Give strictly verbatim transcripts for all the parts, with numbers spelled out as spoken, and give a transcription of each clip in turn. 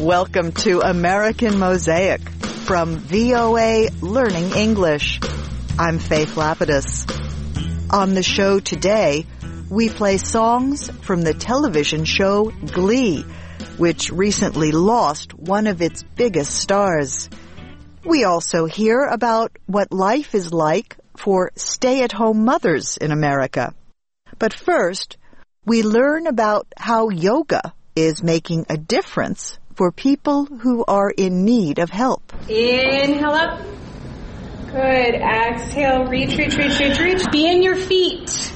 Welcome to American Mosaic from V O A Learning English. I'm Faith Lapidus. On the show today, we play songs from the television show Glee, which recently lost one of its biggest stars. We also hear about what life is like for stay-at-home mothers in America. But first, we learn about how yoga is making a difference for people who are in need of help. Inhale up. Good. Exhale. Reach, reach, reach, reach, reach. Be in your feet.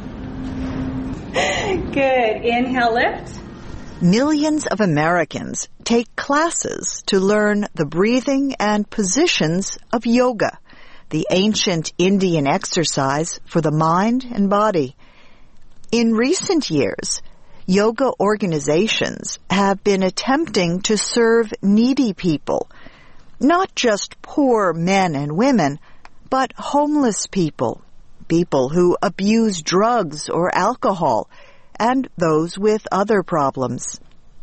Good. Inhale, lift. Millions of Americans take classes to learn the breathing and positions of yoga, the ancient Indian exercise for the mind and body. In recent years, yoga organizations have been attempting to serve needy people, not just poor men and women, but homeless people, people who abuse drugs or alcohol, and those with other problems.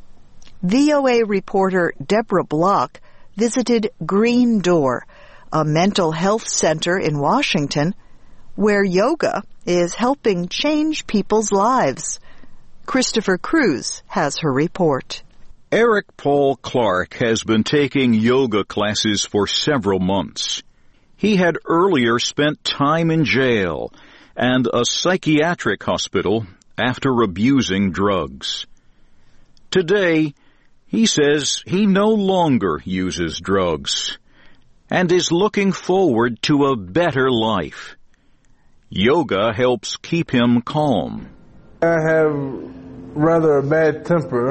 V O A reporter Deborah Block visited Green Door, a mental health center in Washington, where yoga is helping change people's lives. Christopher Cruz has her report. Eric Paul Clark has been taking yoga classes for several months. He had earlier spent time in jail and a psychiatric hospital after abusing drugs. Today, he says he no longer uses drugs and is looking forward to a better life. Yoga helps keep him calm. I have rather a bad temper,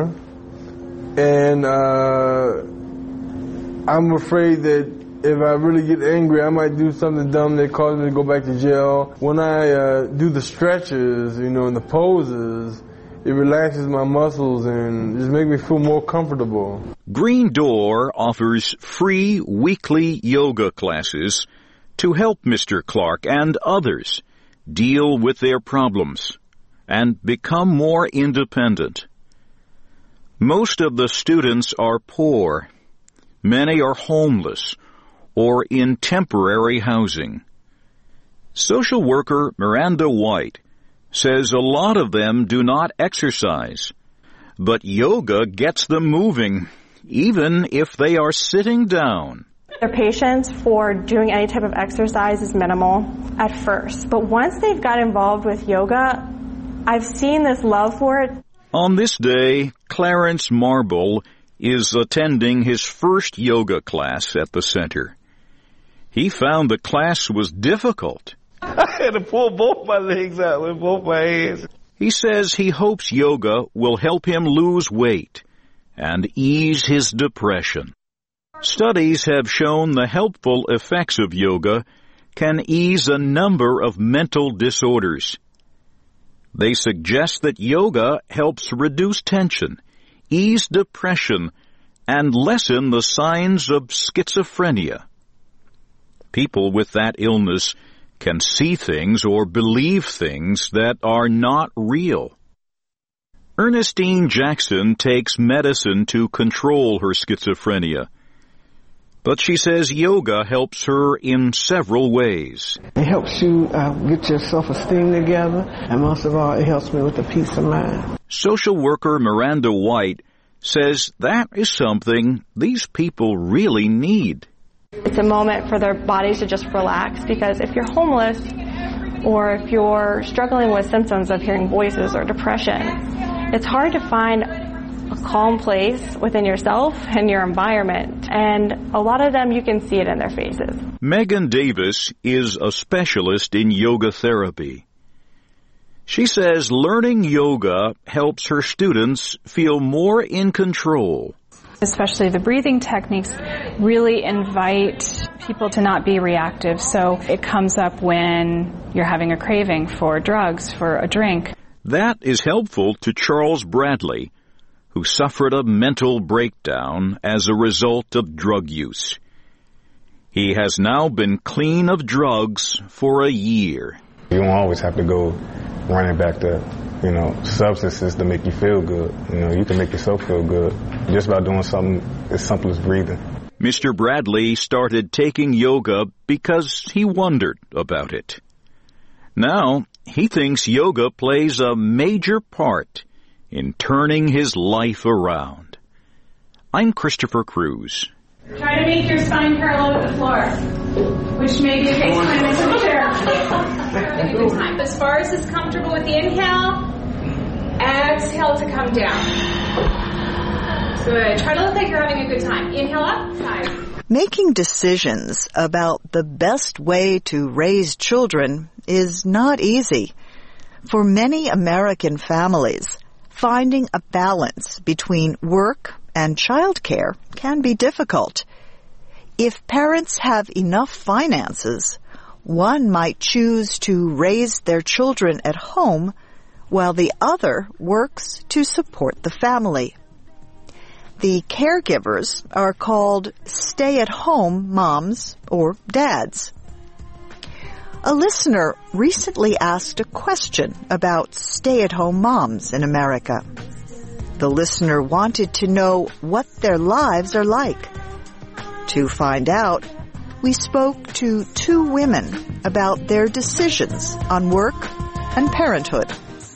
and uh, I'm afraid that if I really get angry, I might do something dumb that causes me to go back to jail. When I uh, do the stretches, you know, and the poses, it relaxes my muscles and just makes me feel more comfortable. Green Door offers free weekly yoga classes to help Mister Clark and others deal with their problems and become more independent. Most of the students are poor. Many are homeless or in temporary housing. Social worker Miranda White says a lot of them do not exercise, but yoga gets them moving, even if they are sitting down. Their patience for doing any type of exercise is minimal at first, but once they've got involved with yoga, I've seen this love for it. On this day, Clarence Marble is attending his first yoga class at the center. He found the class was difficult. I had to pull both my legs out with both my hands. He says he hopes yoga will help him lose weight and ease his depression. Studies have shown the helpful effects of yoga can ease a number of mental disorders. They suggest that yoga helps reduce tension, ease depression, and lessen the signs of schizophrenia. People with that illness can see things or believe things that are not real. Ernestine Jackson takes medicine to control her schizophrenia, but she says yoga helps her in several ways. It helps you uh, get your self-esteem together, and most of all, it helps me with the peace of mind. Social worker Miranda White says that is something these people really need. It's a moment for their bodies to just relax, because if you're homeless or if you're struggling with symptoms of hearing voices or depression, it's hard to find a calm place within yourself and your environment. And a lot of them, you can see it in their faces. Megan Davis is a specialist in yoga therapy. She says learning yoga helps her students feel more in control. Especially the breathing techniques really invite people to not be reactive. So it comes up when you're having a craving for drugs, for a drink. That is helpful to Charles Bradley, who suffered a mental breakdown as a result of drug use. He has now been clean of drugs for a year. You don't always have to go running back to you know, substances to make you feel good. You know, you can make yourself feel good just by doing something as simple as breathing. Mister Bradley started taking yoga because he wondered about it. Now, he thinks yoga plays a major part in turning his life around. I'm Christopher Cruz. Try to make your spine parallel with the floor, which maybe takes time into the chair. Good time. As far as is comfortable with the inhale, exhale to come down. Good. Try to look like you're having a good time. Inhale up, side. Making decisions about the best way to raise children is not easy. For many American families, finding a balance between work and childcare can be difficult. If parents have enough finances, one might choose to raise their children at home while the other works to support the family. The caregivers are called stay-at-home moms or dads. A listener recently asked a question about stay-at-home moms in America. The listener wanted to know what their lives are like. To find out, we spoke to two women about their decisions on work and parenthood.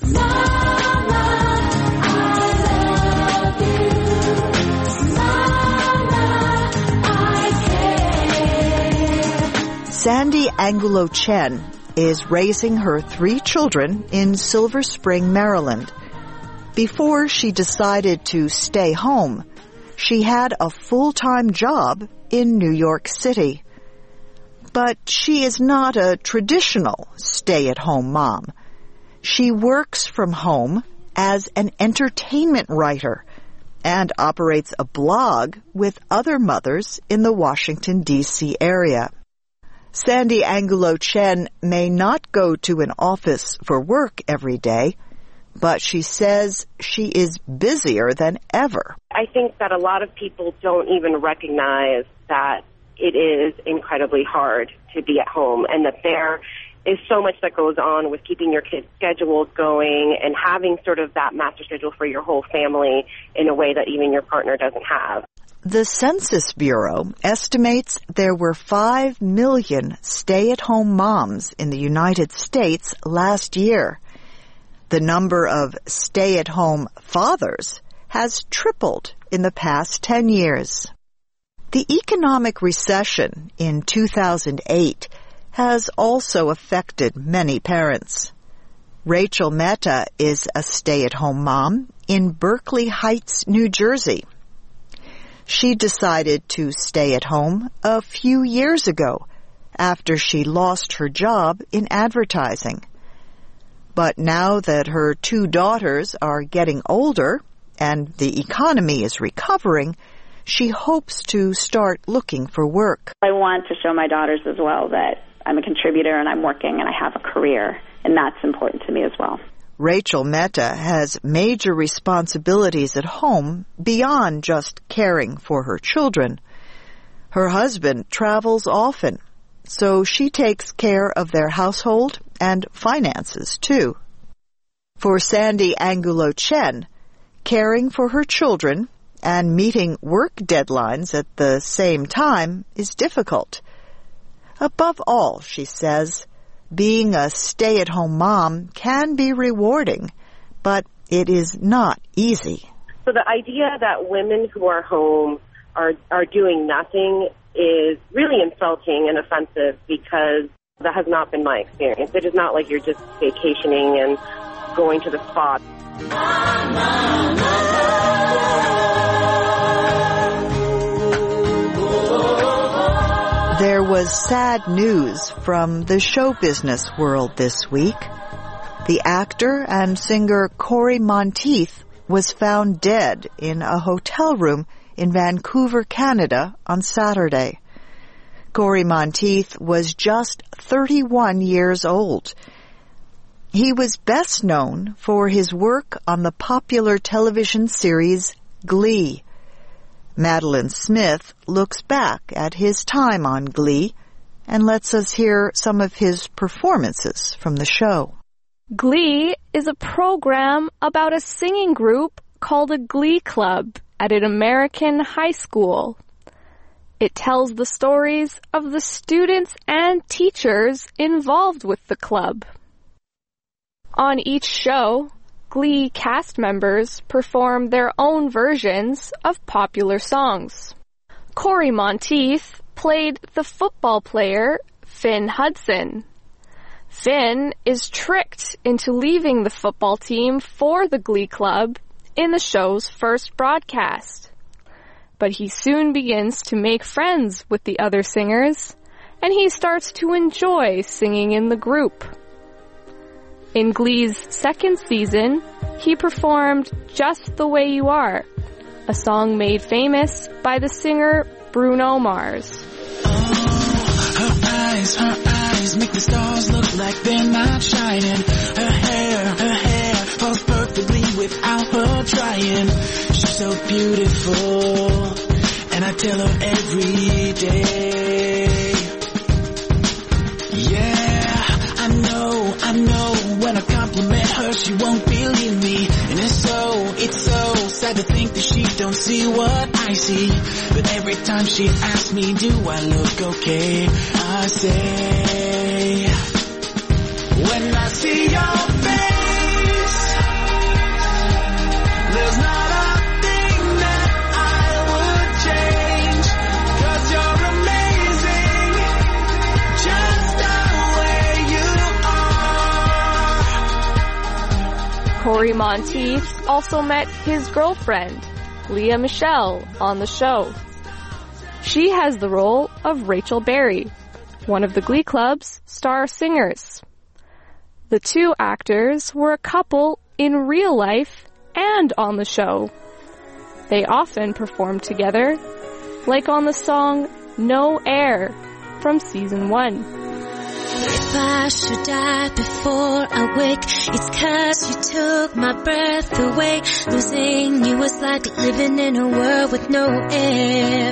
Sandy Angulo Chen is raising her three children in Silver Spring, Maryland. Before she decided to stay home, she had a full-time job in New York City. But she is not a traditional stay-at-home mom. She works from home as an entertainment writer and operates a blog with other mothers in the Washington, D C area. Sandy Angulo Chen may not go to an office for work every day, but she says she is busier than ever. I think that a lot of people don't even recognize that it is incredibly hard to be at home and that there is so much that goes on with keeping your kids' schedules going and having sort of that master schedule for your whole family in a way that even your partner doesn't have. The Census Bureau estimates there were five million stay-at-home moms in the United States last year. The number of stay-at-home fathers has tripled in the past ten years. The economic recession in two thousand eight has also affected many parents. Rachel Mehta is a stay-at-home mom in Berkeley Heights, New Jersey. She decided to stay at home a few years ago after she lost her job in advertising. But now that her two daughters are getting older and the economy is recovering, she hopes to start looking for work. I want to show my daughters as well that I'm a contributor and I'm working and I have a career, and that's important to me as well. Rachel Mehta has major responsibilities at home beyond just caring for her children. Her husband travels often, so she takes care of their household and finances, too. For Sandy Angulo Chen, caring for her children and meeting work deadlines at the same time is difficult. Above all, she says, being a stay-at-home mom can be rewarding, but it is not easy. So the idea that women who are home are, are doing nothing is really insulting and offensive because that has not been my experience. It is not like you're just vacationing and going to the spa. There was sad news from the show business world this week. The actor and singer Cory Monteith was found dead in a hotel room in Vancouver, Canada on Saturday. Cory Monteith was just thirty-one years old. He was best known for his work on the popular television series Glee. Madeline Smith looks back at his time on Glee and lets us hear some of his performances from the show. Glee is a program about a singing group called a Glee Club at an American high school. It tells the stories of the students and teachers involved with the club. On each show, Glee cast members perform their own versions of popular songs. Corey Monteith played the football player Finn Hudson. Finn is tricked into leaving the football team for the Glee Club in the show's first broadcast. But he soon begins to make friends with the other singers, and he starts to enjoy singing in the group. In Glee's second season, he performed Just the Way You Are, a song made famous by the singer Bruno Mars. Her eyes, her eyes make the stars look like they're not shining. Her hair, her hair falls perfectly without her trying. She's so beautiful, and I tell her every day. Yeah, I know, I know, when I compliment her she won't believe me. And it's so, it's so sad to think that she don't see what I see. But every time she asks me, do I look okay? I say, when I see your face, there's not a thing that I would change. 'Cause you're amazing, just the way you are. Corey Monteith also met his girlfriend, Leah Michelle, on the show. She has the role of Rachel Berry, one of the Glee Club's star singers. The two actors were a couple in real life and on the show. They often performed together, like on the song No Air from season one. If I should die before I wake, it's 'cause you took my breath away. Losing you was like living in a world with no air.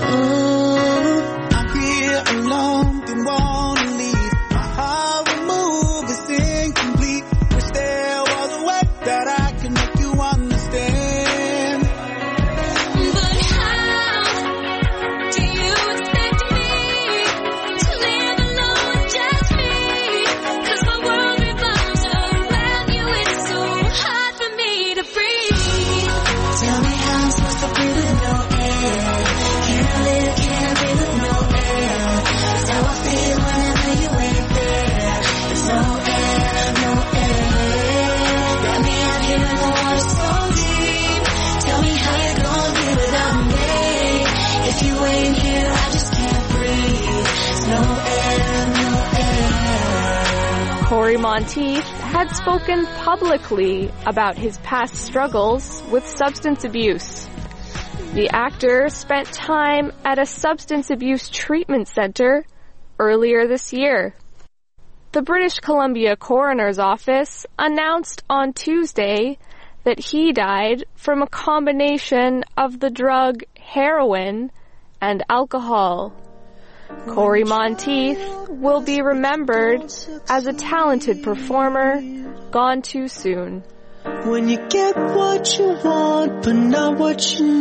Oh, I'm here alone, didn't wanna leave. My heart will move, it's incomplete. Wish there was a way that I could make you understand. but how do you expect me to live alone with just me? 'Cause my world revolves around you, it's so hard for me to breathe. Tell me how I'm supposed to breathe with no air. Can I live, can I breathe with no air? That's how I feel whenever you ain't there. There's no air, no air. Got me out here in the water so deep. Tell me how you gonna do without me. If you ain't here, I just can't breathe. There's no air, no air. Corey Monteith had spoken publicly about his past struggles with substance abuse. The actor spent time at a substance abuse treatment center earlier this year. The British Columbia Coroner's Office announced on Tuesday that he died from a combination of the drug heroin and alcohol. Corey Monteith will be remembered as a talented performer gone too soon. When you get what you want, but not what you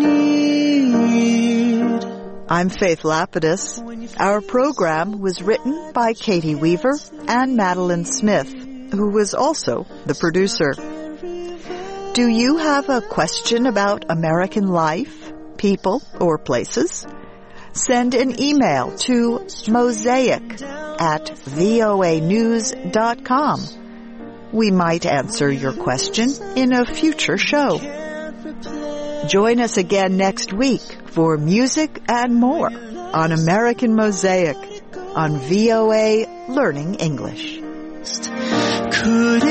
need. I'm Faith Lapidus. Our program was written by Katie Weaver and Madeline Smith, who was also the producer. Do you have a question about American life, people, or places? Send an email to mosaic at voa news dot com. We might answer your question in a future show. Join us again next week for music and more on American Mosaic on V O A Learning English. Could